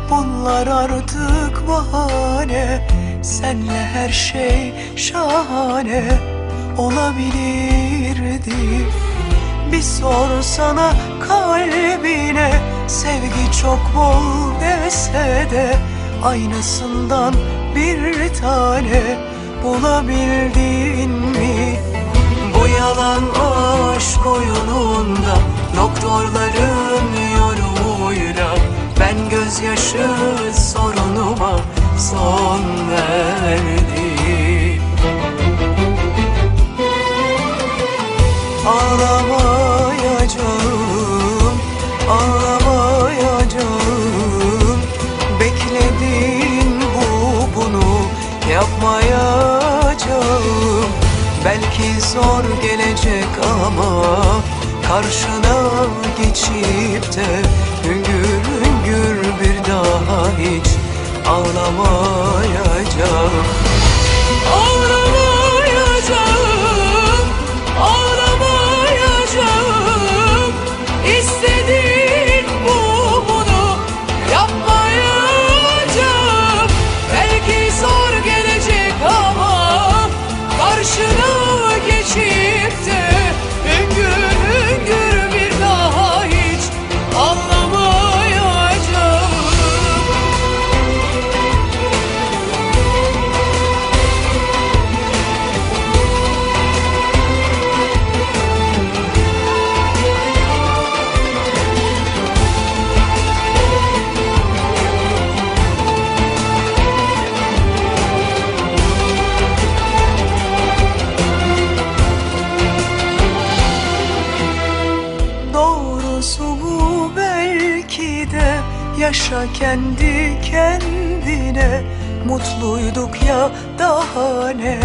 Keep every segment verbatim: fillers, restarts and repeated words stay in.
Bunlar artık bahane, senle her şey şahane olabilirdi. Bir sorsana kalbine, sevgi çok bol dese de aynasından bir tane bulabildin mi? Bu yalan aşk oyununda doktorların yorumuyla ben gözyaşı sorunuma son verdim. Ağlamayacağım, ağlamayacağım. Bekledin bu bunu yapmayacağım. Belki zor gelecek ama karşına geçip de hüngür hüngür bir daha hiç ağlamayacağım. Ağlamayacağım, ağlamayacağım. İstediğin bu bunu yapmayacağım. Belki zor gelecek ama karşına geçip de hüngür hüngür bir daha hiç ağlamayacağım. Yaşa kendi kendine, mutluyduk ya daha ne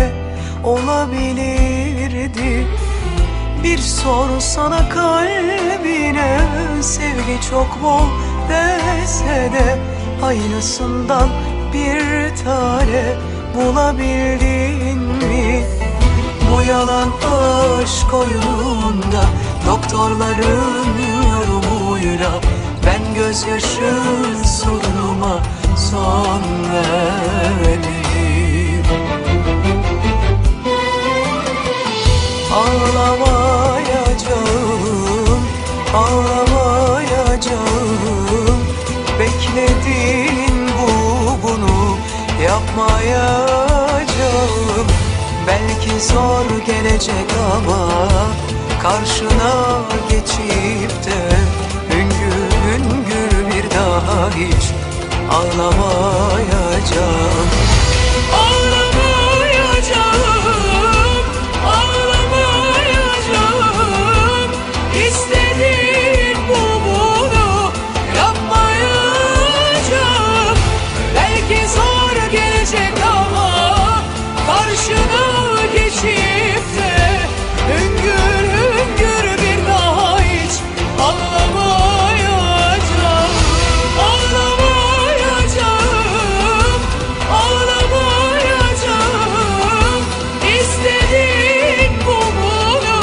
olabilirdi? Bir sorsana kalbine, sevgi çok bol dese de aynısından bir tane bulabildin mi? Bu yalan aşk oyununda doktorların yorumuyla ben gözyaşı sorunuma son verdim. Ağlamayacağım, ağlamayacağım. Bekledin bu bunu yapmayacağım. Belki zor gelecek ama karşına geçip de hüngür hüngür bir daha hiç ağlamayacağım. Ağlamayacağım, ağlamayacağım. İstediğin bu bunu yapmayacağım. Belki zor gelecek ama karşına geçip de hüngür hüngür bir daha hiç ağlamayacağım. Ağlamayacağım, ağlamayacağım. İstediğin bu bunu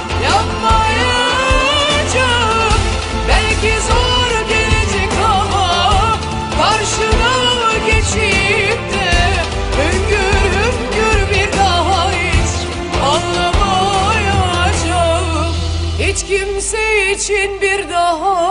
yapmayacağım. Belki zor gelecek ama karşına geçip de hüngür hüngür bir daha hiç ağlamayacağım. Hiç kimse için bir daha